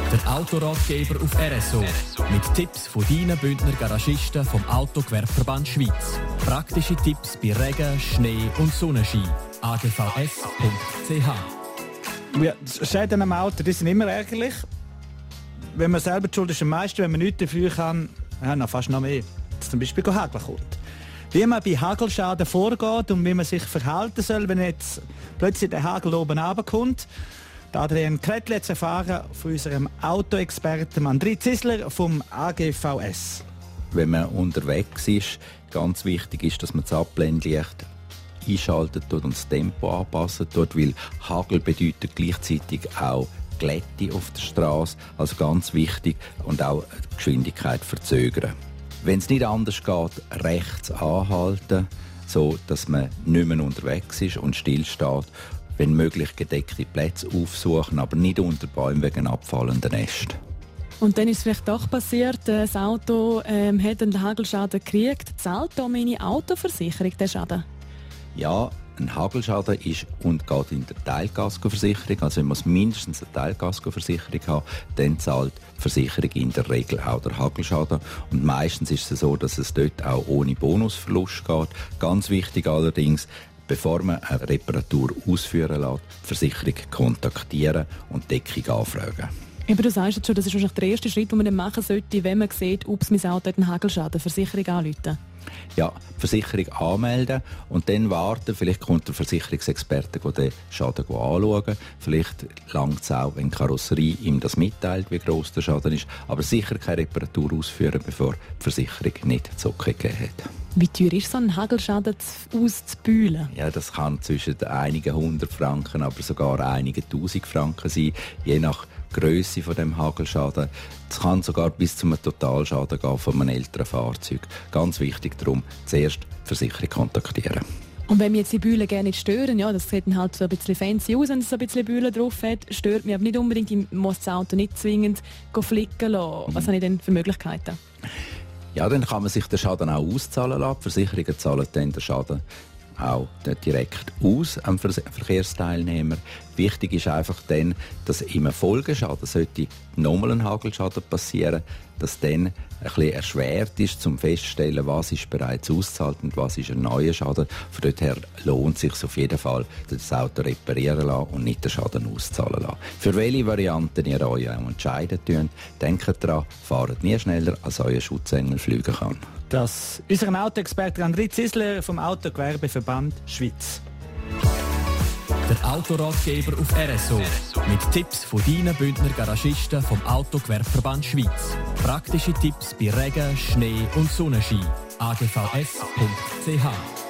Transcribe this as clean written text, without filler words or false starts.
Der Autoratgeber auf RSO. Mit Tipps von deinen Bündner Garagisten vom Autogewerbeverband Schweiz. Praktische Tipps bei Regen, Schnee und Sonnenschein. agvs.ch. Ja, Schäden am Auto, die sind immer ärgerlich. Wenn man selber die Schuld ist, am meisten, wenn man nichts dafür kann, fast noch mehr. Zum Beispiel Hagel kommt. Wie man bei Hagelschaden vorgeht und wie man sich verhalten soll, wenn jetzt plötzlich der Hagel oben runterkommt. Adrian Krettel jetzt erfahren von unserem Autoexperten André Zisler vom AGVS. Wenn man unterwegs ist, ganz wichtig ist, dass man das Abblendlicht einschaltet und das Tempo anpassen tut, weil Hagel bedeutet gleichzeitig auch Glätte auf der Straße, also ganz wichtig, und auch die Geschwindigkeit verzögern. Wenn es nicht anders geht, rechts anhalten, so dass man nicht mehr unterwegs ist und stillsteht. Wenn möglich gedeckte Plätze aufsuchen, aber nicht unter Bäumen wegen abfallenden Ästen. Und dann ist es vielleicht doch passiert, das Auto hat einen Hagelschaden gekriegt. Zahlt da meine Autoversicherung den Schaden? Ja, ein Hagelschaden ist und geht in der Teilkaskoversicherung. Also wenn man mindestens eine Teilkaskoversicherung hat, dann zahlt die Versicherung in der Regel auch der Hagelschaden. Und meistens ist es so, dass es dort auch ohne Bonusverlust geht. Ganz wichtig allerdings, bevor man eine Reparatur ausführen lässt, die Versicherung kontaktieren und Deckung anfragen. Aber du sagst jetzt schon, das ist wahrscheinlich der erste Schritt, den man dann machen sollte, wenn man sieht, ob mein Auto hat einen Hagelschaden. Versicherung anrufen. Ja, Versicherung anmelden und dann warten. Vielleicht kommt der Versicherungsexperte den Schaden anschauen. Vielleicht langt es auch, wenn die Karosserie ihm das mitteilt, wie gross der Schaden ist. Aber sicher keine Reparatur ausführen, bevor die Versicherung nicht die Socke gegeben hat. Wie teuer ist so ein Hagelschaden auszubühlen? Ja, das kann zwischen einigen 100 Franken, aber sogar einigen 1000 Franken sein, je nach Grösse von dem Hagelschaden. Es kann sogar bis zum Totalschaden gehen von einem älteren Fahrzeug. Ganz wichtig darum, zuerst die Versicherung kontaktieren. Und wenn wir jetzt die Bühlen gerne nicht stören, ja, das sieht dann halt so ein bisschen fancy aus, wenn es so ein bisschen Bühlen drauf hat, stört mich aber nicht unbedingt, ich muss das Auto nicht zwingend flicken lassen. Was habe ich denn für Möglichkeiten? Ja, dann kann man sich den Schaden auch auszahlen lassen. Die Versicherungen zahlen dann den Schaden auch direkt aus am Verkehrsteilnehmer. Wichtig ist einfach dann, dass im Folgeschaden sollte nochmal ein Hagelschaden passieren, dass dann ein bisschen erschwert ist, zum feststellen, was ist bereits ausgezahlt und was ist ein neuer Schaden. Von dort her lohnt es sich auf jeden Fall, das Auto reparieren lassen und nicht den Schaden auszahlen lassen. Für welche Varianten ihr euch auch entscheiden könnt, denkt daran, fahrt nie schneller, als euer Schutzengel fliegen kann. Das ist unser Autoexperte André Zisler vom Autogewerbeverband Schweiz. Der Autoratgeber auf RSO. Mit Tipps von deinen Bündner Garagisten vom Autogewerbeverband Schweiz. Praktische Tipps bei Regen, Schnee und Sonnenschein. agvs.ch